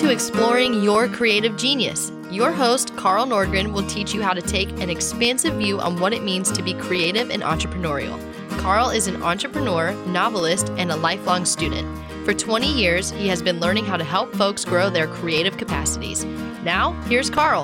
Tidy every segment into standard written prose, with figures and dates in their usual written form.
to Exploring Your Creative Genius. Your host, Carl Nordgren, will teach you how to take an expansive view on what it means to be creative and entrepreneurial. Carl is an entrepreneur, novelist, and a lifelong student. For 20 years, he has been learning how to help folks grow their creative capacities. Now, here's Carl.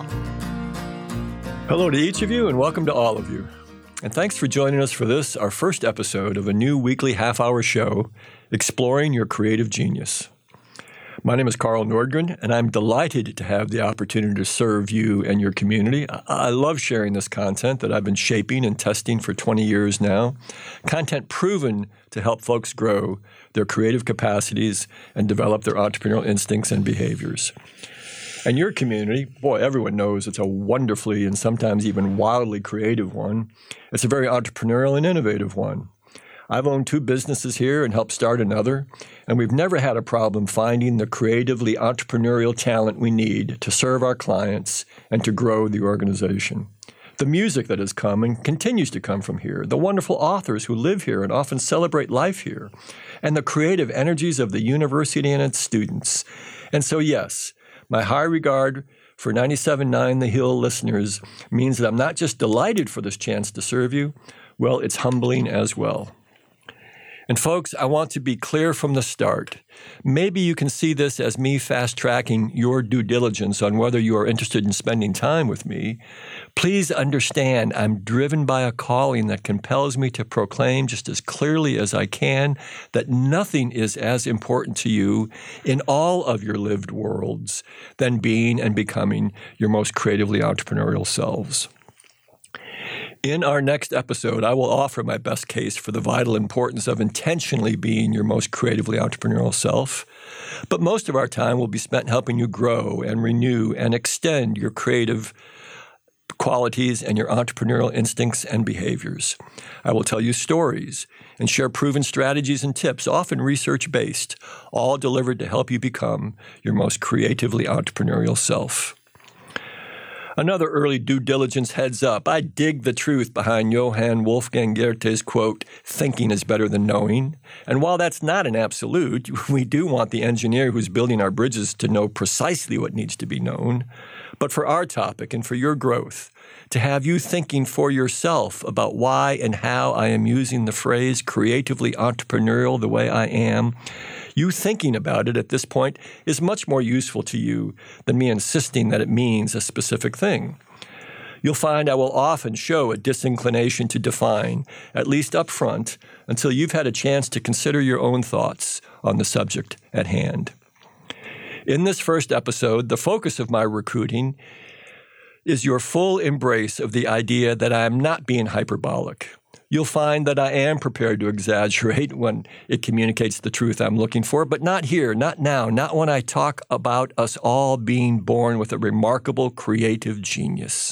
Hello to each of you, and welcome to all of you. And thanks for joining us for this, our first episode of a new weekly half-hour show, Exploring Your Creative Genius. My name is Carl Nordgren, and I'm delighted to have the opportunity to serve you and your community. I love sharing this content that I've been shaping and testing for 20 years now. Content proven to help folks grow their creative capacities and develop their entrepreneurial instincts and behaviors. And your community, boy, everyone knows it's a wonderfully and sometimes even wildly creative one. It's a very entrepreneurial and innovative one. I've owned 2 businesses here and helped start another, and we've never had a problem finding the creatively entrepreneurial talent we need to serve our clients and to grow the organization. The music that has come and continues to come from here, the wonderful authors who live here and often celebrate life here, and the creative energies of the university and its students. And so, yes, my high regard for 97.9 The Hill listeners means that I'm not just delighted for this chance to serve you, well, it's humbling as well. And folks, I want to be clear from the start. Maybe you can see this as me fast-tracking your due diligence on whether you are interested in spending time with me. Please understand I'm driven by a calling that compels me to proclaim just as clearly as I can that nothing is as important to you in all of your lived worlds than being and becoming your most creatively entrepreneurial selves. In our next episode, I will offer my best case for the vital importance of intentionally being your most creatively entrepreneurial self. But most of our time will be spent helping you grow and renew and extend your creative qualities and your entrepreneurial instincts and behaviors. I will tell you stories and share proven strategies and tips, often research-based, all delivered to help you become your most creatively entrepreneurial self. Another early due diligence heads up. I dig the truth behind Johann Wolfgang Goethe's quote, "Thinking is better than knowing." And while that's not an absolute, we do want the engineer who's building our bridges to know precisely what needs to be known. But for our topic and for your growth, to have you thinking for yourself about why and how I am using the phrase creatively entrepreneurial the way I am, you thinking about it at this point is much more useful to you than me insisting that it means a specific thing. You'll find I will often show a disinclination to define, at least up front, until you've had a chance to consider your own thoughts on the subject at hand. In this first episode, the focus of my recruiting is your full embrace of the idea that I am not being hyperbolic. You'll find that I am prepared to exaggerate when it communicates the truth I'm looking for, but not here, not now, not when I talk about us all being born with a remarkable creative genius.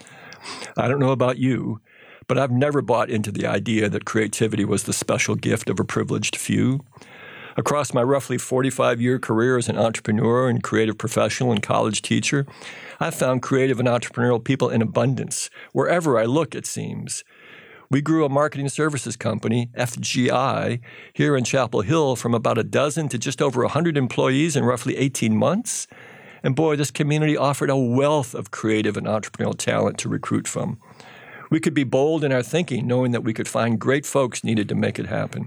I don't know about you, but I've never bought into the idea that creativity was the special gift of a privileged few. Across my roughly 45-year career as an entrepreneur and creative professional and college teacher, I've found creative and entrepreneurial people in abundance, wherever I look, it seems. We grew a marketing services company, FGI, here in Chapel Hill from about a dozen to just over 100 employees in roughly 18 months. And boy, this community offered a wealth of creative and entrepreneurial talent to recruit from. We could be bold in our thinking, knowing that we could find great folks needed to make it happen.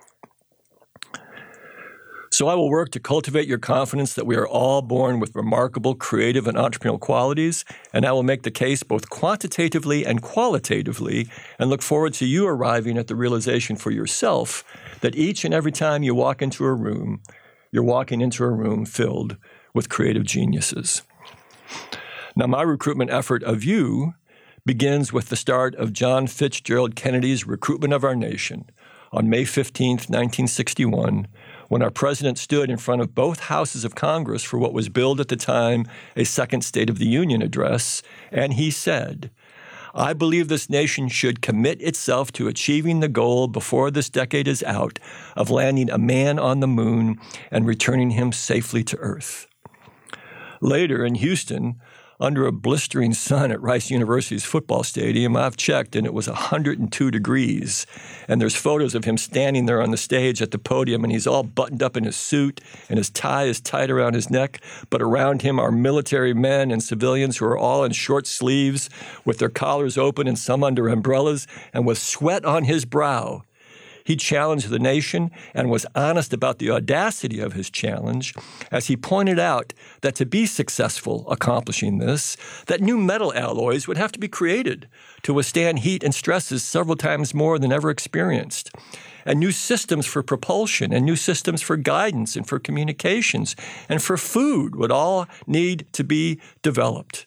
So I will work to cultivate your confidence that we are all born with remarkable creative and entrepreneurial qualities, and I will make the case both quantitatively and qualitatively, and look forward to you arriving at the realization for yourself that each and every time you walk into a room, you're walking into a room filled with creative geniuses. Now, my recruitment effort of you begins with the start of John Fitzgerald Kennedy's recruitment of our nation on May 15th, 1961, when our president stood in front of both houses of Congress for what was billed at the time a second State of the Union address, and he said, "I believe this nation should commit itself to achieving the goal before this decade is out of landing a man on the moon and returning him safely to Earth." Later in Houston, under a blistering sun at Rice University's football stadium. I've checked, and it was 102 degrees. And there's photos of him standing there on the stage at the podium, and he's all buttoned up in his suit, and his tie is tied around his neck. But around him are military men and civilians who are all in short sleeves with their collars open and some under umbrellas and with sweat on his brow. He challenged the nation and was honest about the audacity of his challenge as he pointed out that to be successful accomplishing this, that new metal alloys would have to be created to withstand heat and stresses several times more than ever experienced, and new systems for propulsion and new systems for guidance and for communications and for food would all need to be developed.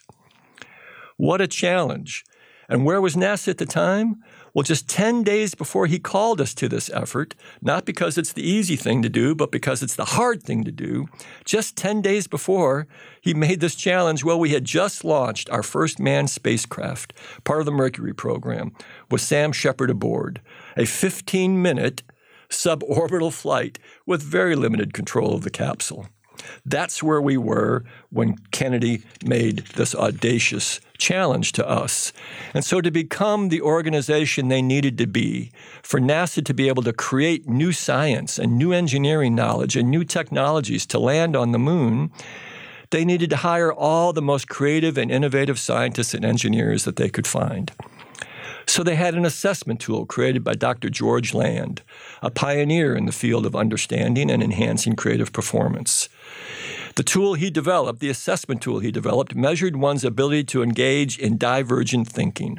What a challenge. And where was NASA at the time? Well, just 10 days before he called us to this effort, not because it's the easy thing to do, but because it's the hard thing to do, just 10 days before he made this challenge, well, we had just launched our first manned spacecraft, part of the Mercury program, with Sam Shepard aboard, a 15-minute suborbital flight with very limited control of the capsule. That's where we were when Kennedy made this audacious challenge to us. And so to become the organization they needed to be, for NASA to be able to create new science and new engineering knowledge and new technologies to land on the moon, they needed to hire all the most creative and innovative scientists and engineers that they could find. So they had an assessment tool created by Dr. George Land, a pioneer in the field of understanding and enhancing creative performance. The tool he developed, the assessment tool he developed, measured one's ability to engage in divergent thinking.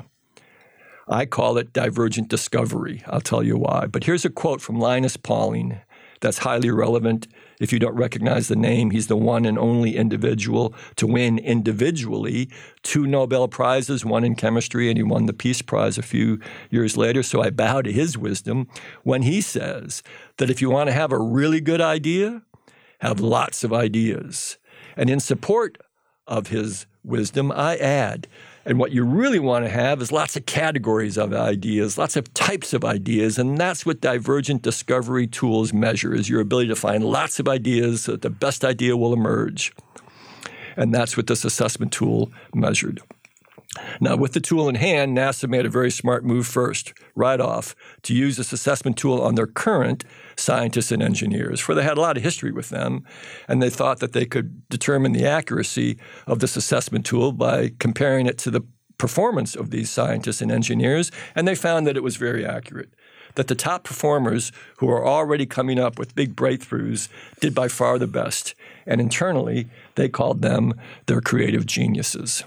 I call it divergent discovery. I'll tell you why. But here's a quote from Linus Pauling that's highly relevant. If you don't recognize the name, he's the one and only individual to win individually 2 Nobel Prizes, one in chemistry, and he won the Peace Prize a few years later. So I bow to his wisdom when he says that if you want to have a really good idea, have lots of ideas. And in support of his wisdom, I add, and what you really want to have is lots of categories of ideas, lots of types of ideas, and that's what divergent discovery tools measure, is your ability to find lots of ideas so that the best idea will emerge. And that's what this assessment tool measured. Now, with the tool in hand, NASA made a very smart move first, right off, to use this assessment tool on their current scientists and engineers, for they had a lot of history with them, and they thought that they could determine the accuracy of this assessment tool by comparing it to the performance of these scientists and engineers, and they found that it was very accurate, that the top performers who are already coming up with big breakthroughs did by far the best, and internally they called them their creative geniuses.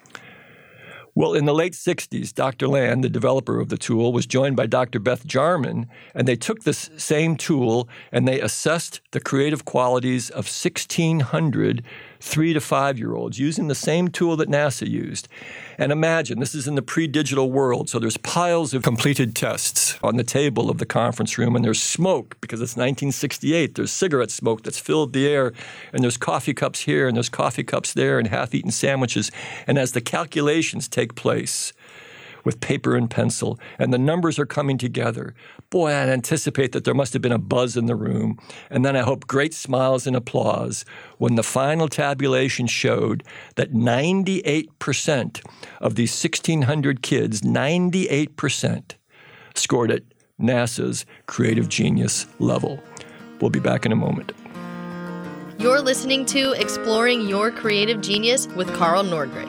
Well, in the late 60s, Dr. Land, the developer of the tool, was joined by Dr. Beth Jarman, and they took this same tool and they assessed the creative qualities of 1,600 3 to 5-year-olds using the same tool that NASA used. And imagine, this is in the pre-digital world, so there's piles of completed tests on the table of the conference room, and there's smoke because it's 1968. There's cigarette smoke that's filled the air, and there's coffee cups here, and there's coffee cups there, and half-eaten sandwiches. And as the calculations take place with paper and pencil, and the numbers are coming together, boy, I anticipate that there must have been a buzz in the room, and then I hope great smiles and applause when the final tabulation showed that 98% of these 1,600 kids, 98% scored at NASA's creative genius level. We'll be back in a moment. You're listening to Exploring Your Creative Genius with Carl Nordgren.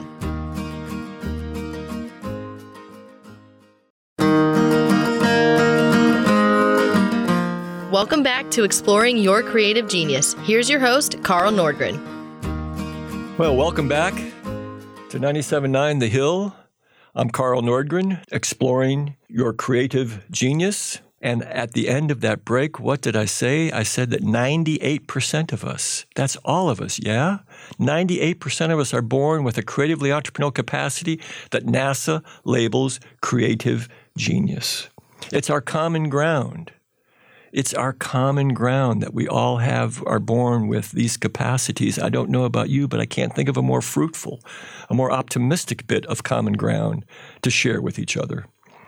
Welcome back to Exploring Your Creative Genius. Here's your host, Carl Nordgren. Well, welcome back to 97.9 The Hill. I'm Carl Nordgren, exploring your creative genius. And at the end of that break, what did I say? I said that 98% of us, that's all of us, yeah? 98% of us are born with a creatively entrepreneurial capacity that NASA labels creative genius. It's our common ground. It's our common ground that we all are born with these capacities. I don't know about you, but I can't think of a more fruitful, a more optimistic bit of common ground to share with each other.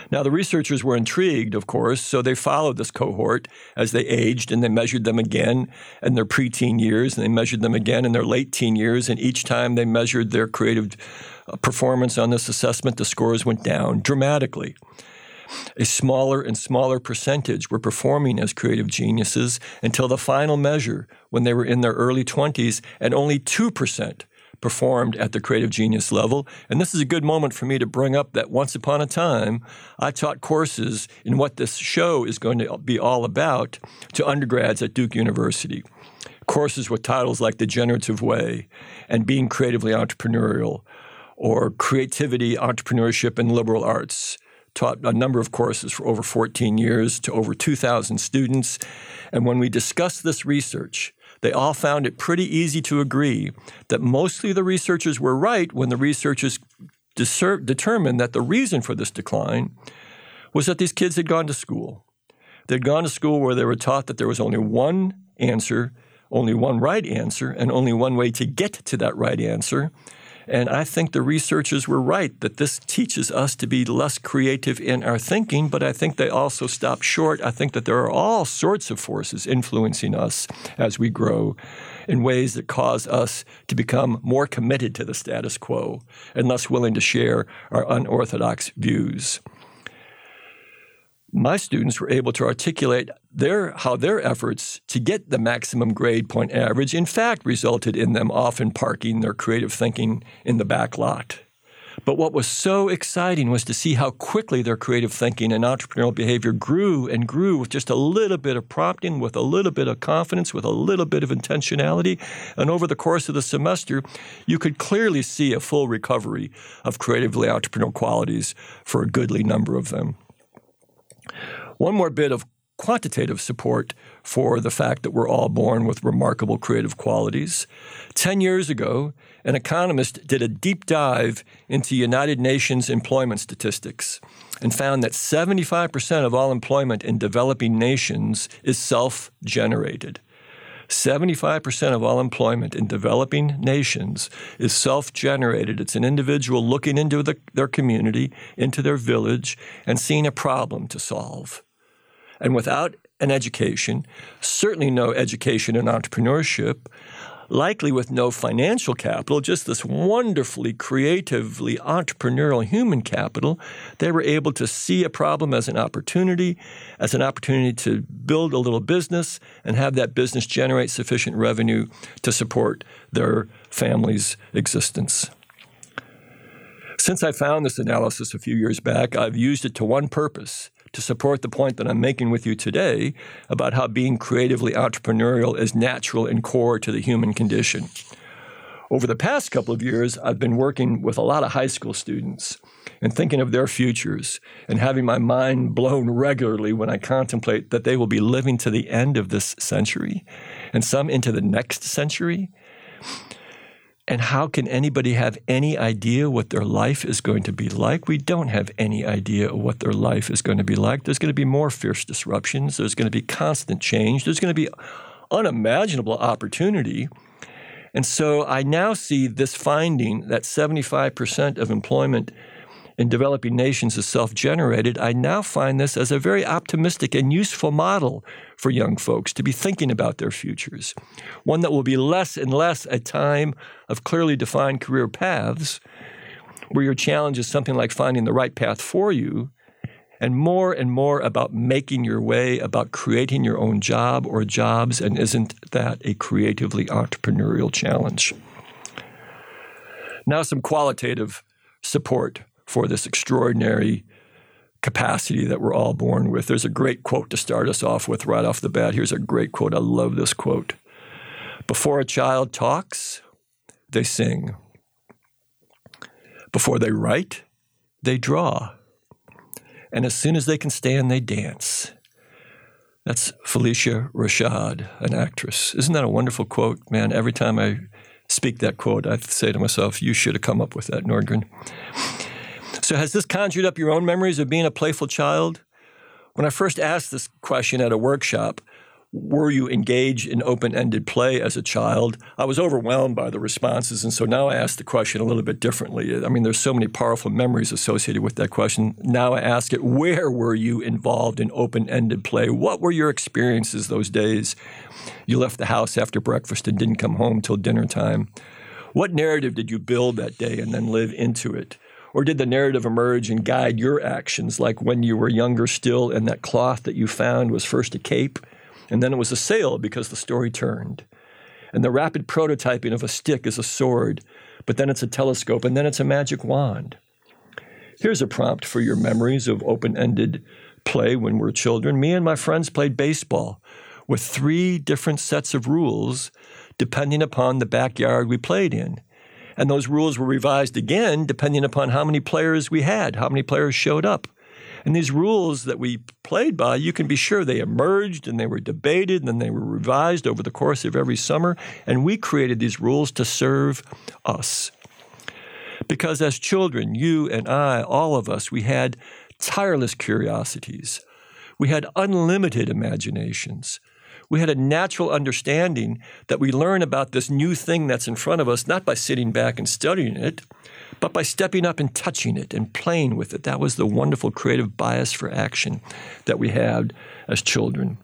Now, the researchers were intrigued, of course, so they followed this cohort as they aged, and they measured them again in their preteen years, and they measured them again in their late teen years, and each time they measured their creative performance on this assessment, the scores went down dramatically. A smaller and smaller percentage were performing as creative geniuses until the final measure when they were in their early 20s, and only 2% performed at the creative genius level. And this is a good moment for me to bring up that once upon a time, I taught courses in what this show is going to be all about to undergrads at Duke University. Courses with titles like The Generative Way and Being Creatively Entrepreneurial, or Creativity, Entrepreneurship, and Liberal Arts. Taught a number of courses for over 14 years to over 2,000 students. And when we discussed this research, they all found it pretty easy to agree that mostly the researchers were right when the researchers determined that the reason for this decline was that these kids had gone to school. They'd gone to school where they were taught that there was only one answer, only one right answer, and only one way to get to that right answer. And I think the researchers were right that this teaches us to be less creative in our thinking, but I think they also stop short. I think that there are all sorts of forces influencing us as we grow in ways that cause us to become more committed to the status quo and less willing to share our unorthodox views. My students were able to articulate how their efforts to get the maximum grade point average in fact resulted in them often parking their creative thinking in the back lot. But what was so exciting was to see how quickly their creative thinking and entrepreneurial behavior grew and grew with just a little bit of prompting, with a little bit of confidence, with a little bit of intentionality. And over the course of the semester, you could clearly see a full recovery of creatively entrepreneurial qualities for a goodly number of them. One more bit of quantitative support for the fact that we're all born with remarkable creative qualities. 10 years ago, an economist did a deep dive into United Nations employment statistics and found that 75% of all employment in developing nations is self-generated. 75% of all employment in developing nations is self-generated. It's an individual looking into their community, into their village, and seeing a problem to solve. And without an education, certainly no education in entrepreneurship, likely with no financial capital, just this wonderfully creatively entrepreneurial human capital, they were able to see a problem as an opportunity to build a little business and have that business generate sufficient revenue to support their family's existence. Since I found this analysis a few years back, I've used it to one purpose: to support the point that I'm making with you today about how being creatively entrepreneurial is natural and core to the human condition. Over the past couple of years, I've been working with a lot of high school students and thinking of their futures and having my mind blown regularly when I contemplate that they will be living to the end of this century and some into the next century. And how can anybody have any idea what their life is going to be like? We don't have any idea what their life is going to be like. There's going to be more fierce disruptions. There's going to be constant change. There's going to be unimaginable opportunity. And so I now see this finding that 75% of employment in developing nations is self-generated. I now find this as a very optimistic and useful model for young folks to be thinking about their futures, one that will be less and less a time of clearly defined career paths, where your challenge is something like finding the right path for you, and more about making your way, about creating your own job or jobs, and isn't that a creatively entrepreneurial challenge? Now some qualitative support for this extraordinary capacity that we're all born with. There's a great quote to start us off with right off the bat. Here's a great quote. I love this quote. Before a child talks, they sing. Before they write, they draw. And as soon as they can stand, they dance. That's Phylicia Rashad, an actress. Isn't that a wonderful quote? Man, every time I speak that quote, I say to myself, you should have come up with that, Nordgren. So has this conjured up your own memories of being a playful child? When I first asked this question at a workshop, were you engaged in open-ended play as a child? I was overwhelmed by the responses, and so now I ask the question a little bit differently. I mean, there's so many powerful memories associated with that question. Now I ask it, where were you involved in open-ended play? What were your experiences those days you left the house after breakfast and didn't come home till dinner time? What narrative did you build that day and then live into it? Or did the narrative emerge and guide your actions, like when you were younger still and that cloth that you found was first a cape, and then it was a sail because the story turned? And the rapid prototyping of a stick is a sword, but then it's a telescope, and then it's a magic wand. Here's a prompt for your memories of open-ended play when we're children. Me and my friends played baseball with 3 different sets of rules depending upon the backyard we played in. And those rules were revised again depending upon how many players we had, how many players showed up. And these rules that we played by, you can be sure they emerged and they were debated and then they were revised over the course of every summer. And we created these rules to serve us. Because as children, you and I, all of us, we had tireless curiosities. We had unlimited imaginations. We had a natural understanding that we learn about this new thing that's in front of us, not by sitting back and studying it, but by stepping up and touching it and playing with it. That was the wonderful creative bias for action that we had as children.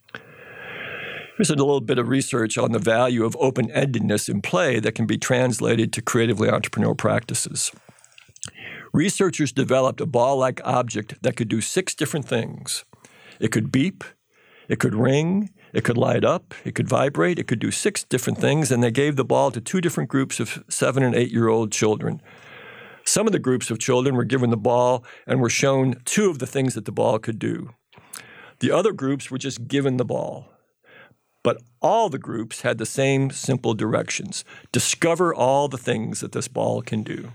Here's a little bit of research on the value of open-endedness in play that can be translated to creatively entrepreneurial practices. Researchers developed a ball-like object that could do 6 different things. It could beep, it could ring, it could light up, it could vibrate, it could do 6 different things, and they gave the ball to 2 different groups of 7- and 8-year-old children. Some of the groups of children were given the ball and were shown 2 of the things that the ball could do. The other groups were just given the ball. But all the groups had the same simple directions. Discover all the things that this ball can do.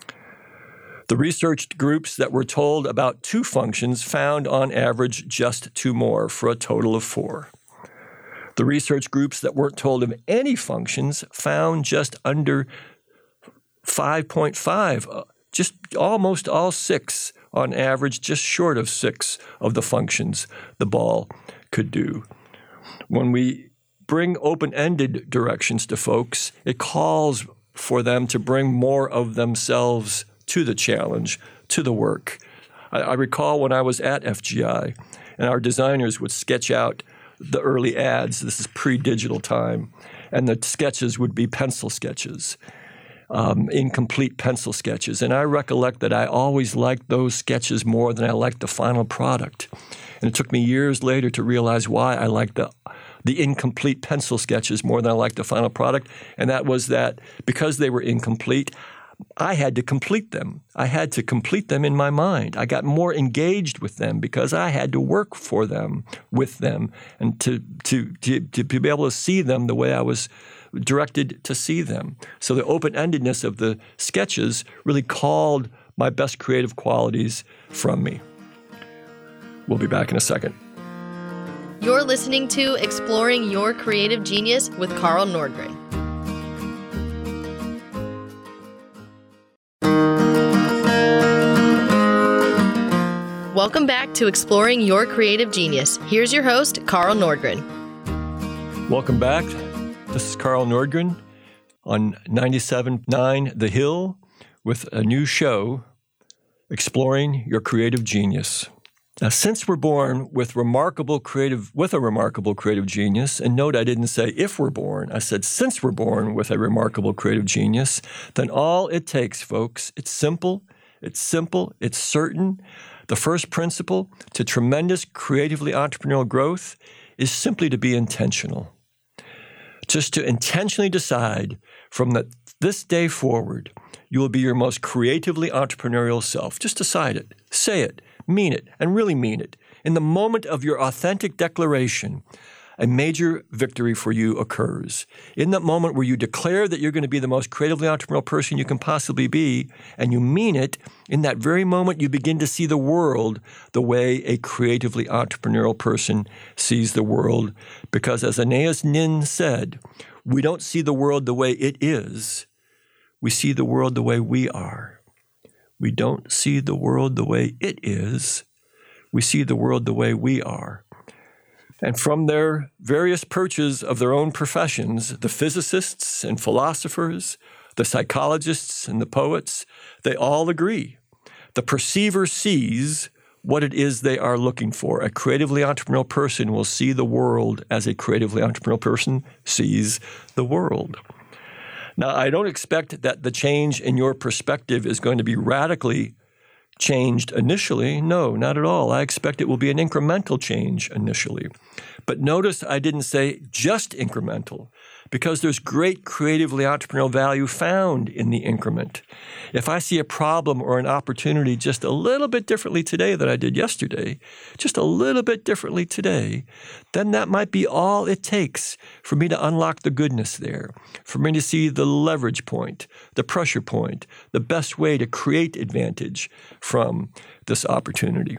The researched groups that were told about 2 functions found on average just 2 more, for a total of 4. The research groups that weren't told of any functions found just under 5.5, just almost all 6 on average, just short of 6 of the functions the ball could do. When we bring open-ended directions to folks, it calls for them to bring more of themselves to the challenge, to the work. I recall when I was at FGI, and our designers would sketch out the early ads. This is pre-digital time, and the sketches would be pencil sketches, incomplete pencil sketches. And I recollect that I always liked those sketches more than I liked the final product. And it took me years later to realize why I liked the incomplete pencil sketches more than I liked the final product. And that was that because they were incomplete, I had to complete them. I had to complete them in my mind. I got more engaged with them because I had to work for them, with them, and to be able to see them the way I was directed to see them. So the open-endedness of the sketches really called my best creative qualities from me. We'll be back in a second. You're listening to Exploring Your Creative Genius with Carl Nordgren. Welcome back to Exploring Your Creative Genius. Here's your host, Carl Nordgren. Welcome back. This is Carl Nordgren on 97.9 The Hill with a new show, Exploring Your Creative Genius. Now, since we're born with a remarkable creative genius, and note I didn't say if we're born, I said since we're born with a remarkable creative genius, then all it takes, folks, it's simple, it's certain. The first principle to tremendous creatively entrepreneurial growth is simply to be intentional. Just to intentionally decide from this day forward, you will be your most creatively entrepreneurial self. Just decide it, say it, mean it, and really mean it. In the moment of your authentic declaration, a major victory for you occurs. In that moment where you declare that you're going to be the most creatively entrepreneurial person you can possibly be, and you mean it, in that very moment you begin to see the world the way a creatively entrepreneurial person sees the world. Because as Anais Nin said, we don't see the world the way it is, we see the world the way we are. We don't see the world the way it is, we see the world the way we are. And from their various perches of their own professions, the physicists and philosophers, the psychologists and the poets, they all agree. The perceiver sees what it is they are looking for. A creatively entrepreneurial person will see the world as a creatively entrepreneurial person sees the world. Now, I don't expect that the change in your perspective is going to be radically changed initially. No, not at all. I expect it will be an incremental change initially. But notice I didn't say just incremental, because there's great creatively entrepreneurial value found in the increment. If I see a problem or an opportunity just a little bit differently today than I did yesterday, just a little bit differently today, then that might be all it takes for me to unlock the goodness there, for me to see the leverage point, the pressure point, the best way to create advantage from this opportunity.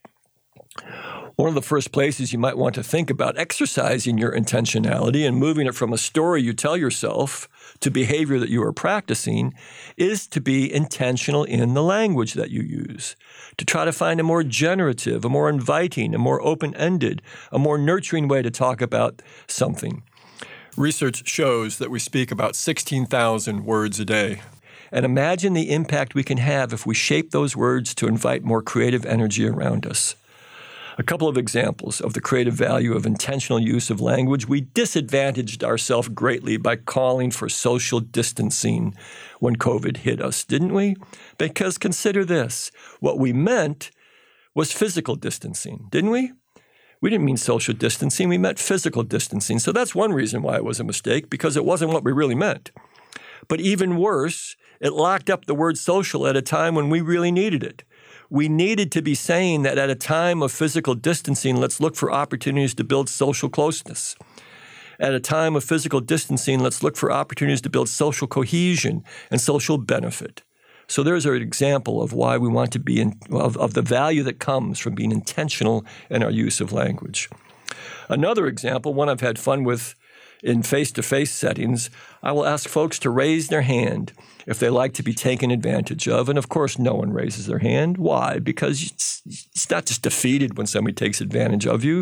One of the first places you might want to think about exercising your intentionality and moving it from a story you tell yourself to behavior that you are practicing is to be intentional in the language that you use, to try to find a more generative, a more inviting, a more open-ended, a more nurturing way to talk about something. Research shows that we speak about 16,000 words a day. And imagine the impact we can have if we shape those words to invite more creative energy around us. A couple of examples of the creative value of intentional use of language. We disadvantaged ourselves greatly by calling for social distancing when COVID hit us, didn't we? Because consider this, what we meant was physical distancing, didn't we? We didn't mean social distancing, we meant physical distancing. So that's one reason why it was a mistake, because it wasn't what we really meant. But even worse, it locked up the word social at a time when we really needed it. We needed to be saying that at a time of physical distancing, let's look for opportunities to build social closeness. At a time of physical distancing, let's look for opportunities to build social cohesion and social benefit. So there's an example of why we want to be of the value that comes from being intentional in our use of language. Another example, one I've had fun with in face-to-face settings, I will ask folks to raise their hand if they like to be taken advantage of. And of course, no one raises their hand. Why? Because it's not just defeated when somebody takes advantage of you.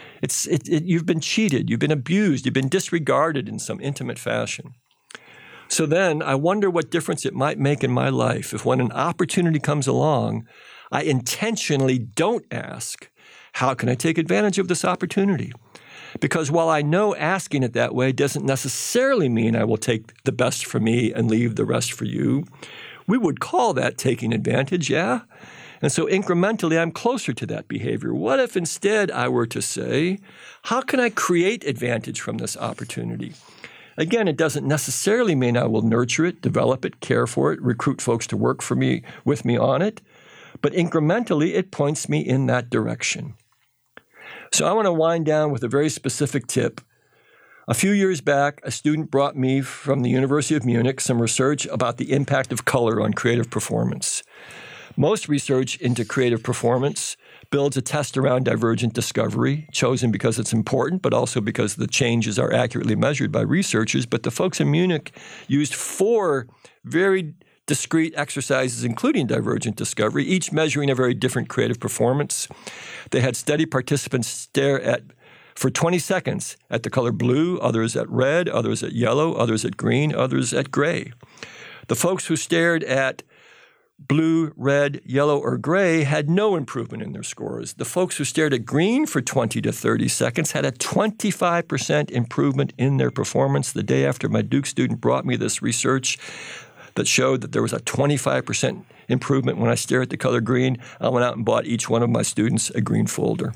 You've been cheated, you've been abused, you've been disregarded in some intimate fashion. So then I wonder what difference it might make in my life if when an opportunity comes along, I intentionally don't ask, how can I take advantage of this opportunity? Because while I know asking it that way doesn't necessarily mean I will take the best for me and leave the rest for you, we would call that taking advantage, yeah? And so incrementally, I'm closer to that behavior. What if instead I were to say, how can I create advantage from this opportunity? Again, it doesn't necessarily mean I will nurture it, develop it, care for it, recruit folks to work for me, with me on it, but incrementally, it points me in that direction. So I want to wind down with a very specific tip. A few years back, a student brought me from the University of Munich some research about the impact of color on creative performance. Most research into creative performance builds a test around divergent discovery, chosen because it's important, but also because the changes are accurately measured by researchers. But the folks in Munich used 4 very discrete exercises, including divergent discovery, each measuring a very different creative performance. They had study participants stare for 20 seconds at the color blue, others at red, others at yellow, others at green, others at gray. The folks who stared at blue, red, yellow, or gray had no improvement in their scores. The folks who stared at green for 20 to 30 seconds had a 25% improvement in their performance. The day after my Duke student brought me this research that showed that there was a 25% improvement when I stare at the color green, I went out and bought each one of my students a green folder.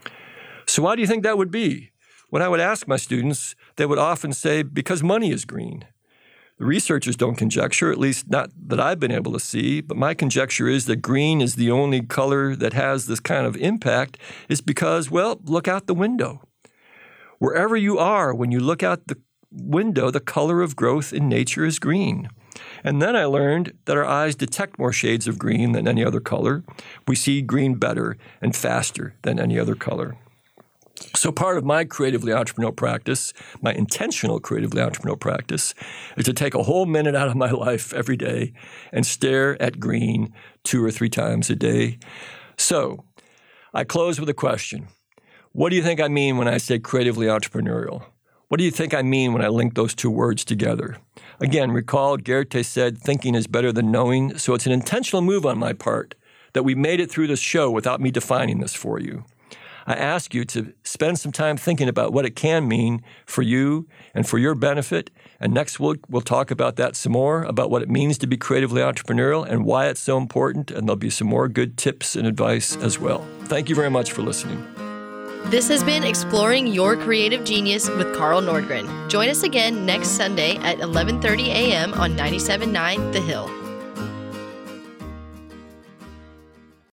So why do you think that would be? When I would ask my students, they would often say, because money is green. The researchers don't conjecture, at least not that I've been able to see, but my conjecture is that green is the only color that has this kind of impact is because, well, look out the window. Wherever you are, when you look out the window, the color of growth in nature is green. And then I learned that our eyes detect more shades of green than any other color. We see green better and faster than any other color. So part of my creatively entrepreneurial practice, my intentional creatively entrepreneurial practice, is to take a whole minute out of my life every day and stare at green 2 or 3 times a day. So I close with a question. What do you think I mean when I say creatively entrepreneurial? What do you think I mean when I link those two words together? Again, recall Goethe said, thinking is better than knowing, so it's an intentional move on my part that we made it through this show without me defining this for you. I ask you to spend some time thinking about what it can mean for you and for your benefit, and next we'll talk about that some more, about what it means to be creatively entrepreneurial and why it's so important, and there'll be some more good tips and advice as well. Thank you very much for listening. This has been Exploring Your Creative Genius with Carl Nordgren. Join us again next Sunday at 11:30 a.m. on 97.9 The Hill.